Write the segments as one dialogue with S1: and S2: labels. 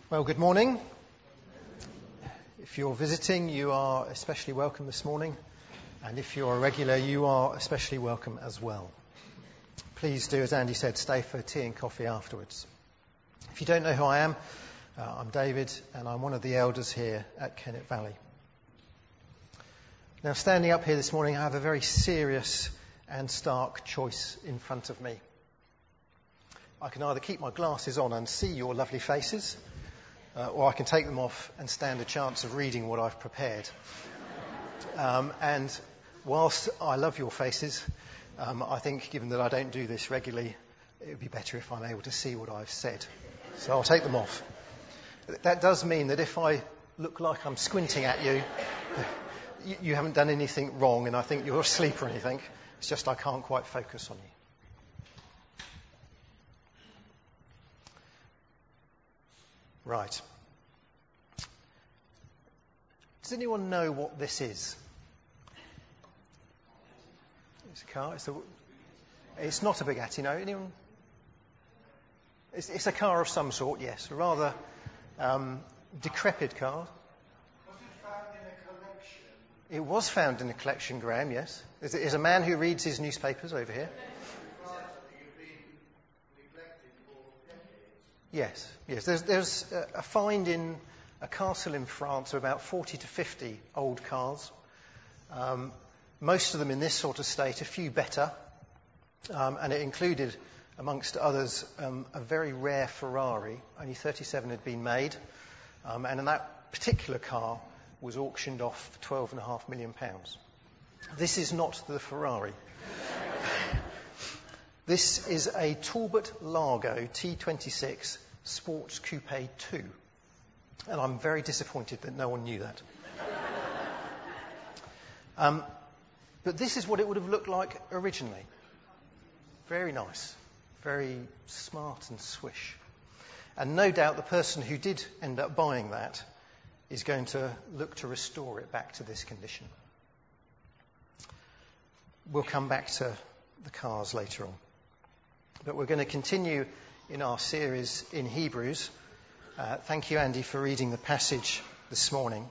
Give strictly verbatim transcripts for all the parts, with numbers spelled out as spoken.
S1: Well, good morning. If you're visiting, you are especially welcome this morning. And if you're a regular, you are especially welcome as well. Please do, as Andy said, stay for tea and coffee afterwards. If you don't know who I am, uh, I'm David, and I'm one of the elders here at Kennet Valley. Now, standing up here this morning, I have a very serious and stark choice in front of me. I can either keep my glasses on and see your lovely faces, Uh, or I can take them off and stand a chance of reading what I've prepared. Um, and whilst I love your faces, um, I think given that I don't do this regularly, it would be better if I'm able to see what I've said. So I'll take them off. That does mean that if I look like I'm squinting at you, you, you haven't done anything wrong and I think you're asleep or anything. It's just I can't quite focus on you. Right. Does anyone know what this is? It's a car. It's, a, it's not a Bugatti, no. Anyone? It's, it's a car of some sort, yes. A rather um, decrepit car.
S2: Was it found in a collection?
S1: It was found in a collection, Graham, yes. There's, there's a man who reads his newspapers over here. Yes, yes. There's, there's a, a find in a castle in France of about forty to fifty old cars. Um, most of them in this sort of state, a few better. Um, and it included, amongst others, um, a very rare Ferrari. Only thirty-seven had been made. Um, and that particular car was auctioned off for twelve and a half million pounds. This is not the Ferrari. This is a Talbot Lago T twenty-six Sports Coupe two. And I'm very disappointed that no one knew that. um, but this is what it would have looked like originally. Very nice. Very smart and swish. And no doubt the person who did end up buying that is going to look to restore it back to this condition. We'll come back to the cars later on. But we're going to continue in our series in Hebrews. Uh, thank you, Andy, for reading the passage this morning.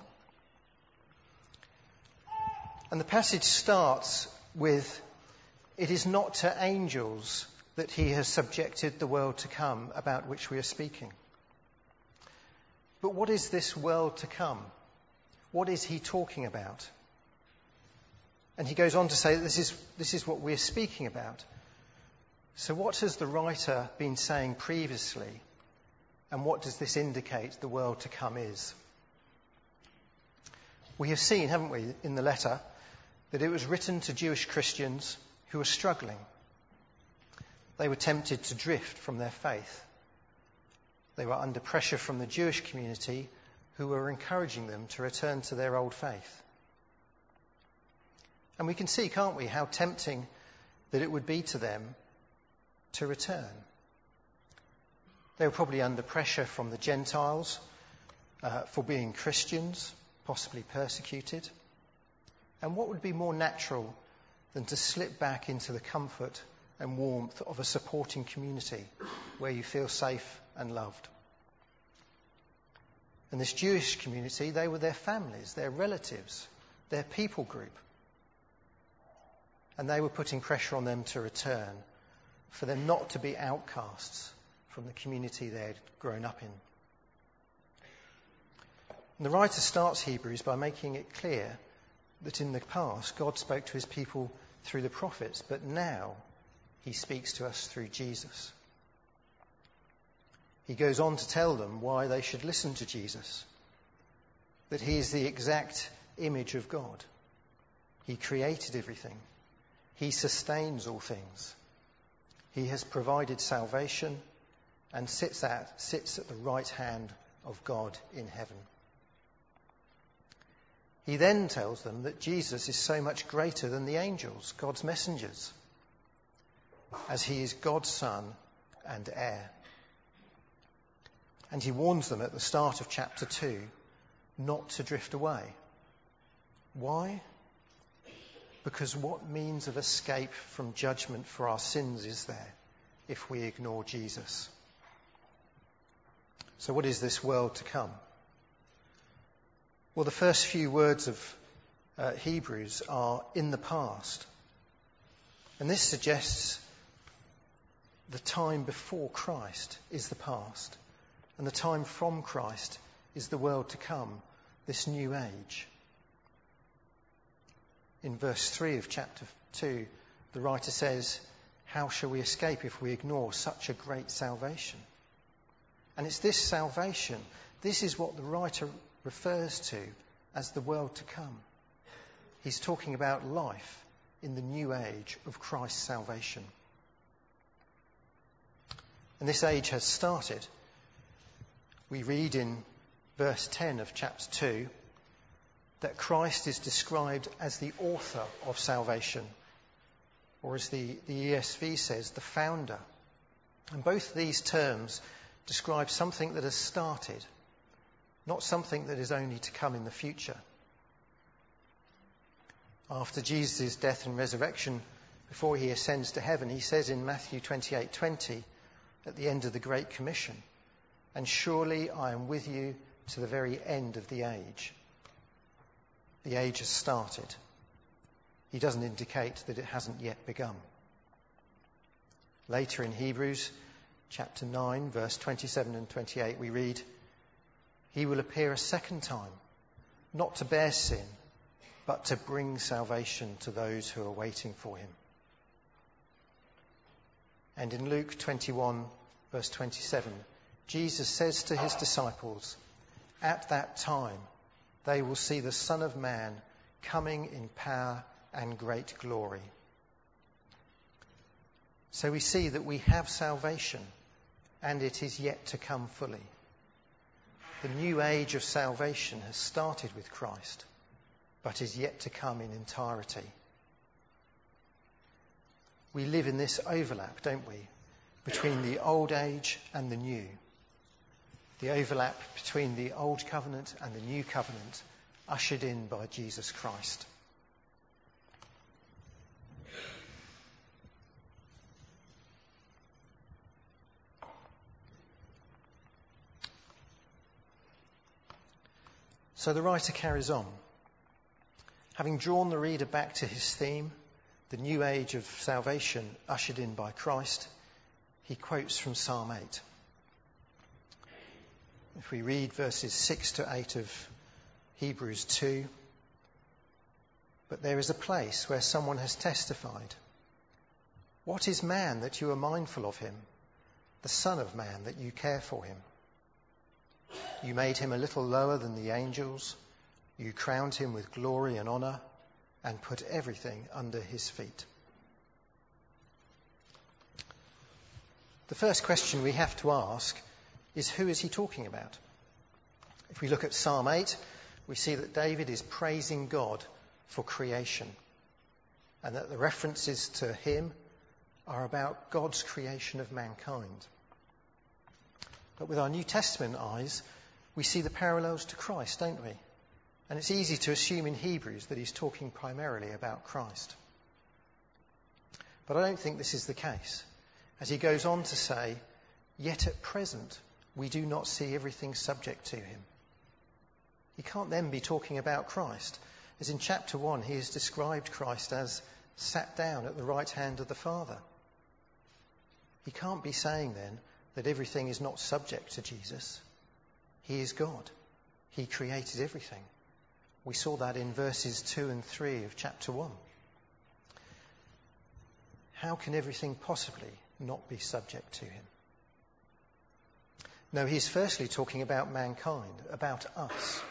S1: And the passage starts with, "It is not to angels that he has subjected the world to come about which we are speaking." But what is this world to come? What is he talking about? And he goes on to say that this is, this is what we're speaking about. So what has the writer been saying previously, and what does this indicate the world to come is? We have seen, haven't we, in the letter, that it was written to Jewish Christians who were struggling. They were tempted to drift from their faith. They were under pressure from the Jewish community who were encouraging them to return to their old faith. And we can see, can't we, how tempting that it would be to them to return. They were probably under pressure from the Gentiles uh, for being Christians, possibly persecuted. And what would be more natural than to slip back into the comfort and warmth of a supporting community where you feel safe and loved? And this Jewish community, they were their families, their relatives, their people group. And they were putting pressure on them to return, for them not to be outcasts from the community they had grown up in. And the writer starts Hebrews by making it clear that in the past God spoke to his people through the prophets, but now he speaks to us through Jesus. He goes on to tell them why they should listen to Jesus, that he is the exact image of God. He created everything. He sustains all things. He has provided salvation and sits at, sits at the right hand of God in heaven. He then tells them that Jesus is so much greater than the angels, God's messengers, as he is God's son and heir. And he warns them at the start of chapter two not to drift away. Why? Because what means of escape from judgment for our sins is there if we ignore Jesus? So what is this world to come? Well, the first few words of uh, Hebrews are in the past. And this suggests the time before Christ is the past, and the time from Christ is the world to come, this new age. In verse three of chapter two, the writer says, "How shall we escape if we ignore such a great salvation?" And it's this salvation, this is what the writer refers to as the world to come. He's talking about life in the new age of Christ's salvation. And this age has started. We read in verse ten of chapter two that Christ is described as the author of salvation, or as the, the E S V says, the founder. And both these terms describe something that has started, not something that is only to come in the future. After Jesus' death and resurrection, before he ascends to heaven, he says in Matthew twenty-eight twenty, at the end of the Great Commission, "And surely I am with you to the very end of the age." The age has started. He doesn't indicate that it hasn't yet begun. Later in Hebrews chapter nine, verse twenty-seven and twenty-eight, we read, "He will appear a second time, not to bear sin, but to bring salvation to those who are waiting for him." And in Luke twenty-one, verse twenty-seven, Jesus says to his disciples, "At that time they will see the Son of Man coming in power and great glory." So we see that we have salvation, and it is yet to come fully. The new age of salvation has started with Christ, but is yet to come in entirety. We live in this overlap, don't we, between the old age and the new. The overlap between the old covenant and the new covenant, ushered in by Jesus Christ. So the writer carries on. Having drawn the reader back to his theme, the new age of salvation ushered in by Christ, he quotes from Psalm eight. If we read verses six to eight of Hebrews two, "But there is a place where someone has testified. What is man that you are mindful of him, the Son of Man that you care for him? You made him a little lower than the angels. You crowned him with glory and honour and put everything under his feet." The first question we have to ask is, who is he talking about? If we look at Psalm eight, we see that David is praising God for creation, and that the references to him are about God's creation of mankind. But with our New Testament eyes, we see the parallels to Christ, don't we? And it's easy to assume in Hebrews that he's talking primarily about Christ. But I don't think this is the case, as he goes on to say, "Yet at present we do not see everything subject to him." He can't then be talking about Christ, as in chapter one he has described Christ as sat down at the right hand of the Father. He can't be saying then that everything is not subject to Jesus. He is God. He created everything. We saw that in verses two and three of chapter one. How can everything possibly not be subject to him? No, he's firstly talking about mankind, about us.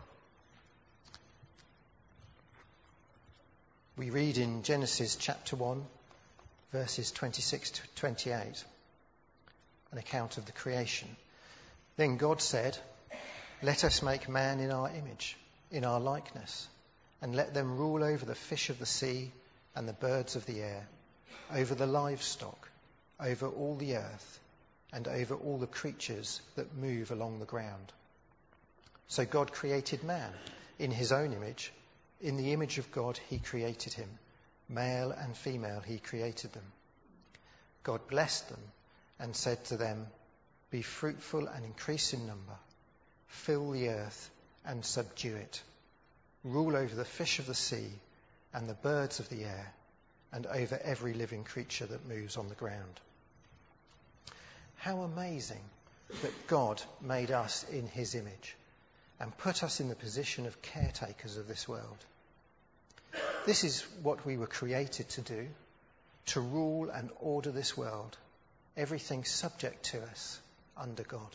S1: We read in Genesis chapter one, verses twenty-six to twenty-eight, an account of the creation. "Then God said, 'Let us make man in our image, in our likeness, and let them rule over the fish of the sea and the birds of the air, over the livestock, over all the earth, and over all the creatures that move along the ground.' So God created man in his own image. In the image of God he created him. Male and female he created them. God blessed them and said to them, Be fruitful and increase in number. Fill the earth and subdue it. Rule over the fish of the sea and the birds of the air, and over every living creature that moves on the ground. How amazing that God made us in his image and put us in the position of caretakers of this world. This is what we were created to do, to rule and order this world, everything subject to us under God.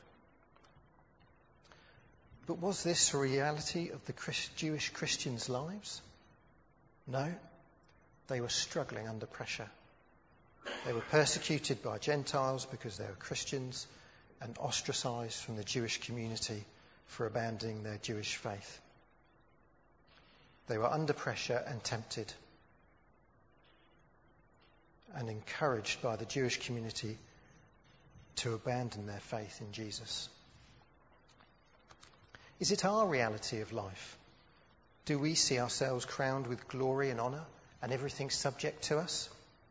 S1: But was this a reality of the Christ- Jewish Christians' lives? No. They were struggling under pressure. They were persecuted by Gentiles because they were Christians and ostracized from the Jewish community for abandoning their Jewish faith. They were under pressure and tempted and encouraged by the Jewish community to abandon their faith in Jesus. Is it our reality of life? Do we see ourselves crowned with glory and honour and everything subject to us?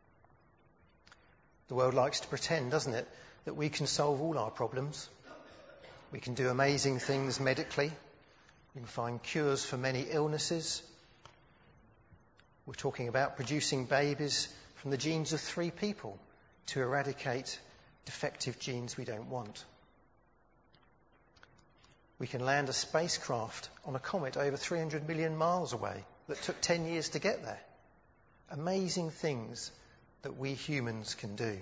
S1: The world likes to pretend, doesn't it, that we can solve all our problems. We can do amazing things medically. We can find cures for many illnesses. We're talking about producing babies from the genes of three people to eradicate defective genes we don't want. We can land a spacecraft on a comet over three hundred million miles away that took ten years to get there. Amazing things that we humans can do.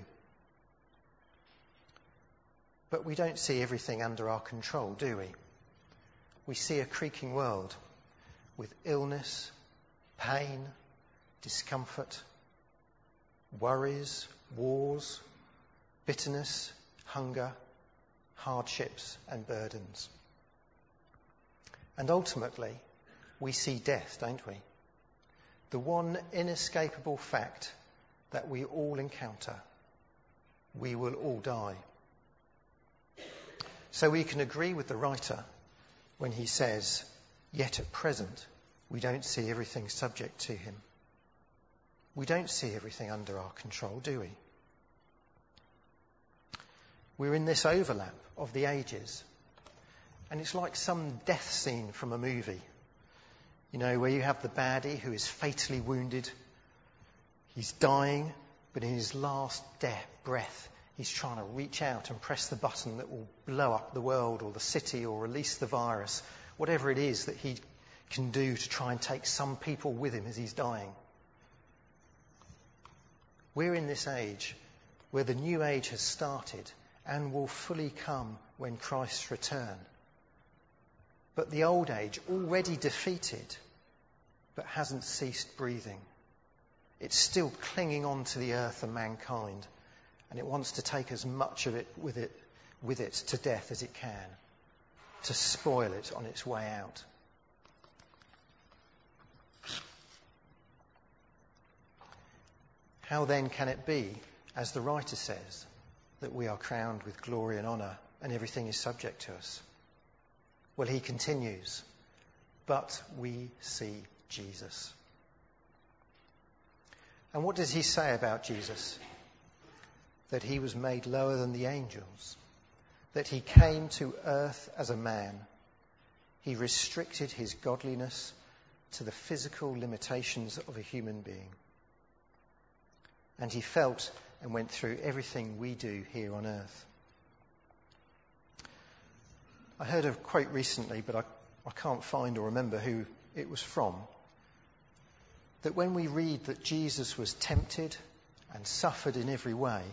S1: But we don't see everything under our control, do we? We see a creaking world with illness, pain, discomfort, worries, wars, bitterness, hunger, hardships and burdens. And ultimately, we see death, don't we? The one inescapable fact that we all encounter. We will all die. So we can agree with the writer when he says, yet at present, we don't see everything subject to him. We don't see everything under our control, do we? We're in this overlap of the ages. And it's like some death scene from a movie. You know, where you have the baddie who is fatally wounded. He's dying, but in his last death, breath, he's trying to reach out and press the button that will blow up the world or the city or release the virus. Whatever it is that he can do to try and take some people with him as he's dying. We're in this age where the new age has started and will fully come when Christ's return. But the old age, already defeated, but hasn't ceased breathing. It's still clinging on to the earth and mankind, and it wants to take as much of it with it, with it to death as it can, to spoil it on its way out. How then can it be, as the writer says, that we are crowned with glory and honour and everything is subject to us? Well, he continues, but we see Jesus. And what does he say about Jesus? That he was made lower than the angels, that he came to earth as a man. He restricted his godliness to the physical limitations of a human being. And he felt and went through everything we do here on earth. I heard a quote recently, but I, I can't find or remember who it was from, that when we read that Jesus was tempted and suffered in every way,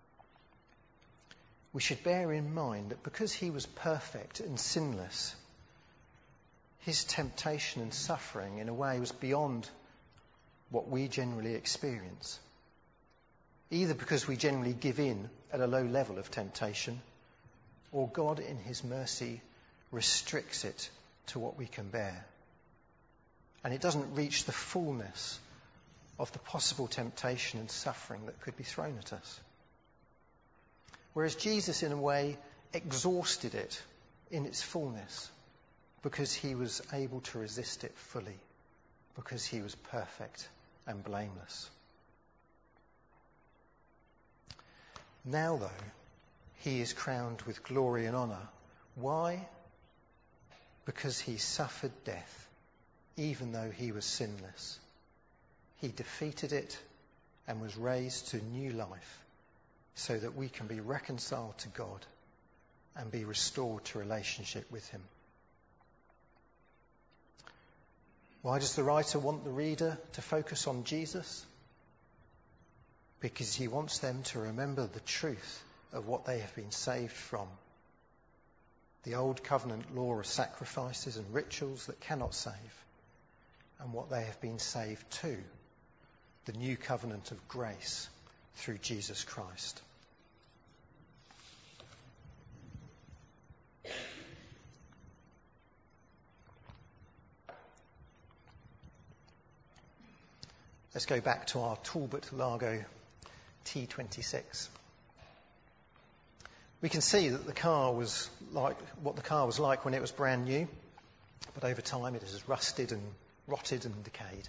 S1: we should bear in mind that because he was perfect and sinless, his temptation and suffering in a way was beyond what we generally experience. Either because we generally give in at a low level of temptation, or God in his mercy restricts it to what we can bear. And it doesn't reach the fullness of the possible temptation and suffering that could be thrown at us. Whereas Jesus, in a way, exhausted it in its fullness because he was able to resist it fully, because he was perfect and blameless. Now, though, he is crowned with glory and honour. Why? Because he suffered death, even though he was sinless. He defeated it and was raised to new life so that we can be reconciled to God and be restored to relationship with him. Why does the writer want the reader to focus on Jesus? Because he wants them to remember the truth of what they have been saved from. The old covenant law of sacrifices and rituals that cannot save, and what they have been saved to, the new covenant of grace through Jesus Christ. Let's go back to our Talbot Lago T twenty-six. We can see that the car was like what the car was like when it was brand new, but over time it has rusted and rotted and decayed.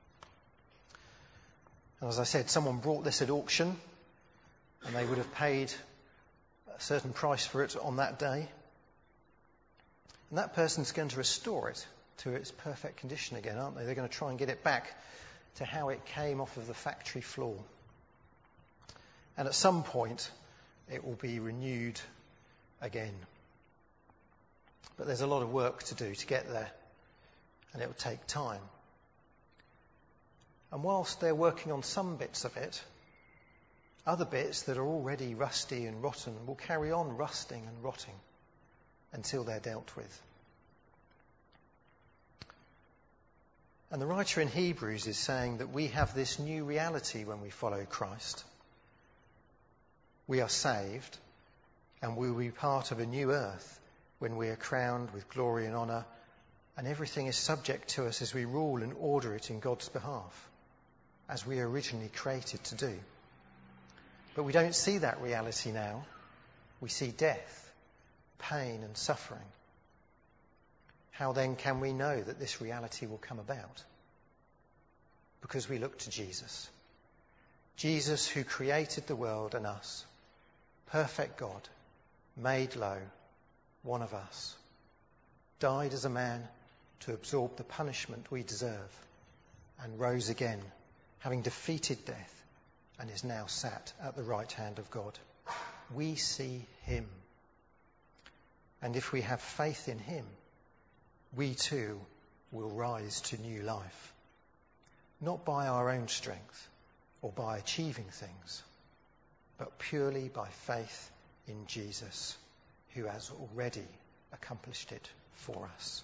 S1: And as I said, someone brought this at auction, and they would have paid a certain price for it on that day. And that person's going to restore it to its perfect condition again, aren't they? They're going to try and get it back to how it came off of the factory floor. And at some point, it will be renewed again. But there's a lot of work to do to get there, and it will take time. And whilst they're working on some bits of it, other bits that are already rusty and rotten will carry on rusting and rotting until they're dealt with. And the writer in Hebrews is saying that we have this new reality when we follow Christ. We are saved, and we will be part of a new earth when we are crowned with glory and honour, and everything is subject to us as we rule and order it in God's behalf, as we were originally created to do. But we don't see that reality now. We see death, pain and suffering. How then can we know that this reality will come about? Because we look to Jesus. Jesus, who created the world and us. Perfect God, made low, one of us. Died as a man to absorb the punishment we deserve, and rose again, having defeated death, and is now sat at the right hand of God. We see him. And if we have faith in him, we too will rise to new life. Not by our own strength or by achieving things, but purely by faith in Jesus, who has already accomplished it for us.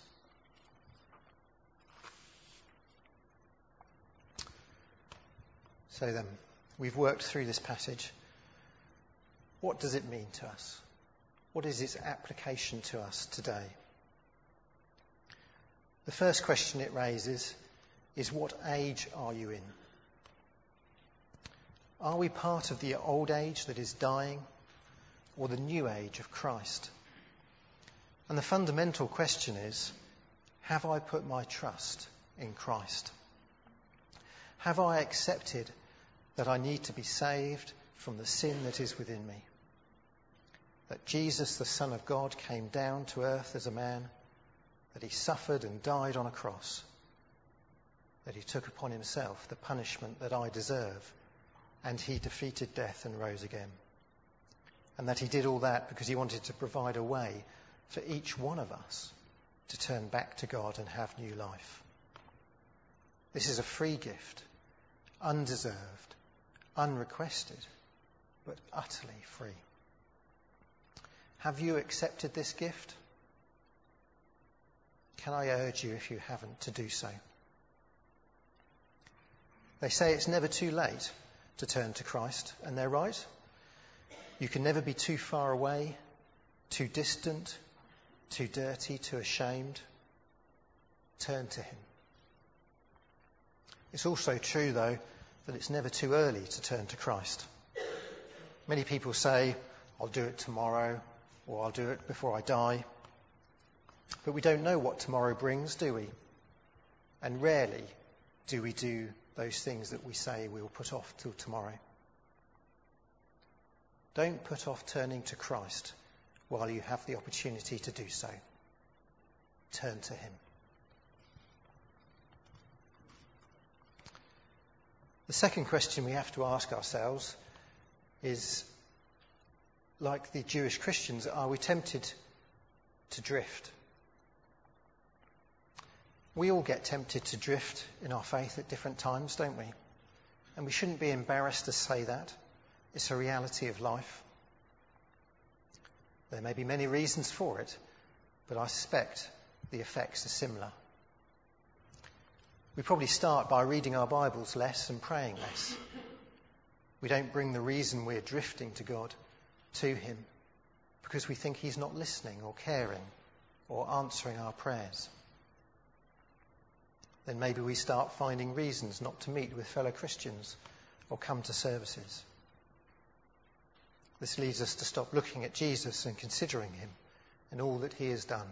S1: So then, we've worked through this passage. What does it mean to us? What is its application to us today? The first question it raises is, what age are you in? Are we part of the old age that is dying, or the new age of Christ? And the fundamental question is, have I put my trust in Christ? Have I accepted that I need to be saved from the sin that is within me? That Jesus, the Son of God, came down to earth as a man, that he suffered and died on a cross, that he took upon himself the punishment that I deserve, and he defeated death and rose again. And that he did all that because he wanted to provide a way for each one of us to turn back to God and have new life. This is a free gift, undeserved, unrequested, but utterly free. Have you accepted this gift? Can I urge you, if you haven't, to do so? They say it's never too late to turn to Christ, and they're right. You can never be too far away, too distant, too dirty, too ashamed. Turn to him. It's also true, though, that it's never too early to turn to Christ. Many people say, I'll do it tomorrow, or I'll do it before I die. But we don't know what tomorrow brings, do we? And rarely do we do those things that we say we will put off till tomorrow. Don't put off turning to Christ while you have the opportunity to do so. Turn to him. The second question we have to ask ourselves is, like the Jewish Christians, are we tempted to drift? We all get tempted to drift in our faith at different times, don't we? And we shouldn't be embarrassed to say that. It's a reality of life. There may be many reasons for it, but I suspect the effects are similar. We probably start by reading our Bibles less and praying less. We don't bring the reason we're drifting to God to him because we think he's not listening or caring or answering our prayers. Then maybe we start finding reasons not to meet with fellow Christians or come to services. This leads us to stop looking at Jesus and considering him and all that he has done.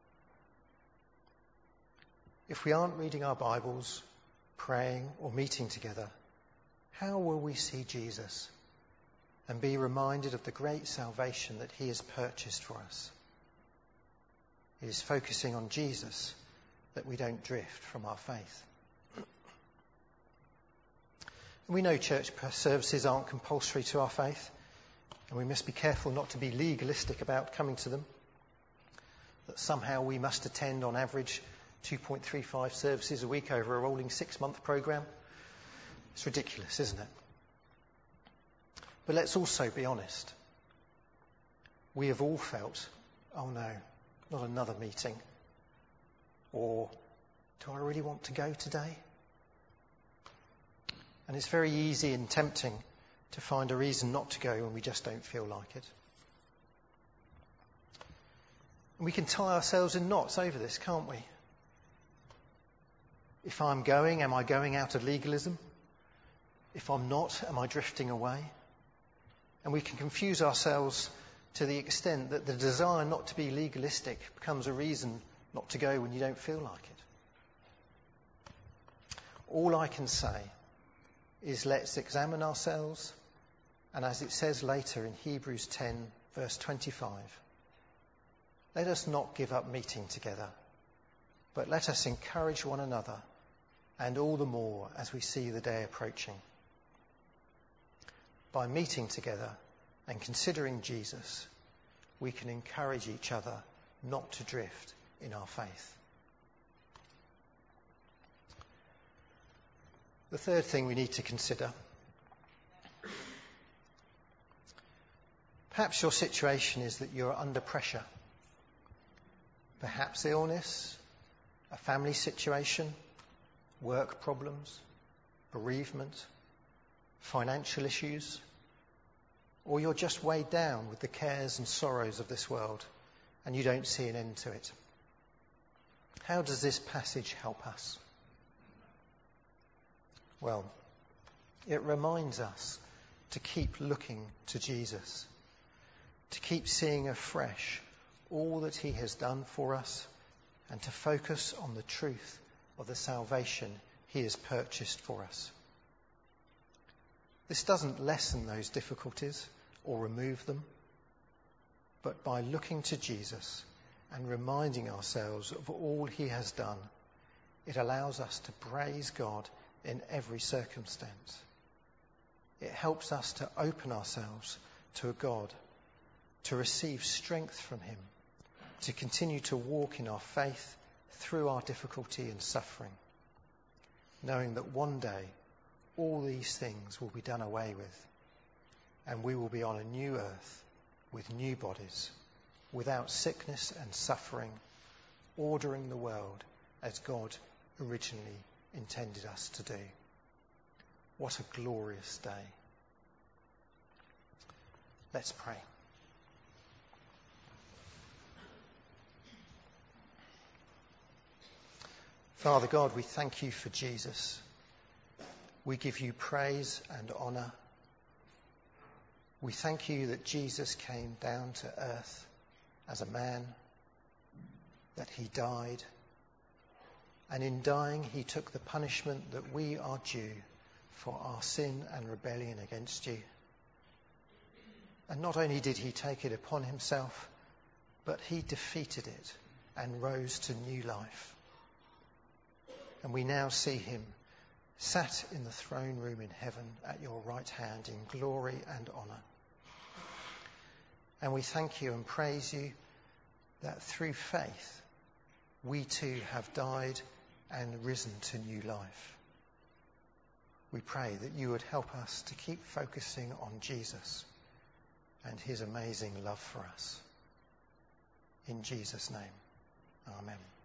S1: If we aren't reading our Bibles, praying or meeting together, how will we see Jesus and be reminded of the great salvation that he has purchased for us? It is focusing on Jesus that we don't drift from our faith. We know church services aren't compulsory to our faith, and we must be careful not to be legalistic about coming to them, that somehow we must attend on average two point three five services a week over a rolling six-month programme. It's ridiculous, isn't it? But let's also be honest. We have all felt, oh no, not another meeting. Or, do I really want to go today? And it's very easy and tempting to find a reason not to go when we just don't feel like it. And we can tie ourselves in knots over this, can't we? If I'm going, am I going out of legalism? If I'm not, am I drifting away? And we can confuse ourselves to the extent that the desire not to be legalistic becomes a reason not to go when you don't feel like it. All I can say is let's examine ourselves, and as it says later in Hebrews ten, verse twenty-five, let us not give up meeting together, but let us encourage one another, and all the more as we see the day approaching. By meeting together and considering Jesus, we can encourage each other not to drift in our faith. The third thing we need to consider, perhaps your situation is that you're under pressure. Perhaps illness, a family situation, work problems, bereavement, financial issues, or you're just weighed down with the cares and sorrows of this world and you don't see an end to it. How does this passage help us? Well, it reminds us to keep looking to Jesus, to keep seeing afresh all that he has done for us, and to focus on the truth of the salvation he has purchased for us. This doesn't lessen those difficulties or remove them, but by looking to Jesus and reminding ourselves of all he has done, it allows us to praise God in every circumstance. It helps us to open ourselves to a God, to receive strength from him, to continue to walk in our faith through our difficulty and suffering, knowing that one day all these things will be done away with, and we will be on a new earth with new bodies, without sickness and suffering, ordering the world as God originally intended us to do. What a glorious day. Let's pray. Father God, we thank you for Jesus. We give you praise and honour. We thank you that Jesus came down to earth as a man, that he died, and in dying he took the punishment that we are due for our sin and rebellion against you. And not only did he take it upon himself, but he defeated it and rose to new life. And we now see him sat in the throne room in heaven at your right hand in glory and honour. And we thank you and praise you that through faith we too have died and risen to new life. We pray that you would help us to keep focusing on Jesus and his amazing love for us. In Jesus' name, amen.